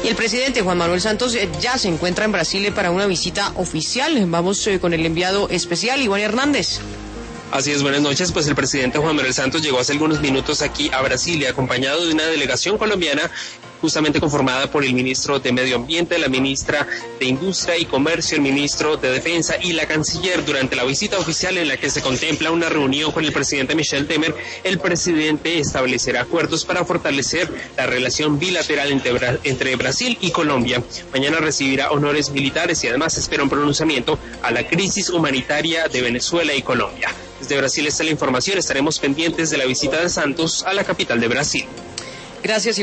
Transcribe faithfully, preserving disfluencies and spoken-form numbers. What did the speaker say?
Y el presidente Juan Manuel Santos ya se encuentra en Brasil para una visita oficial. Vamos con el enviado especial, Iván Hernández. Así es, buenas noches. Pues el presidente Juan Manuel Santos llegó hace algunos minutos aquí a Brasilia, acompañado de una delegación colombiana justamente conformada por el ministro de Medio Ambiente, la ministra de Industria y Comercio, el ministro de Defensa y la canciller. Durante la visita oficial en la que se contempla una reunión con el presidente Michel Temer, el presidente establecerá acuerdos para fortalecer la relación bilateral entre, Bra- entre Brasil y Colombia. Mañana recibirá honores militares y además espera un pronunciamiento a la crisis humanitaria de Venezuela y Colombia. Desde Brasil está la información, estaremos pendientes de la visita de Santos a la capital de Brasil. Gracias.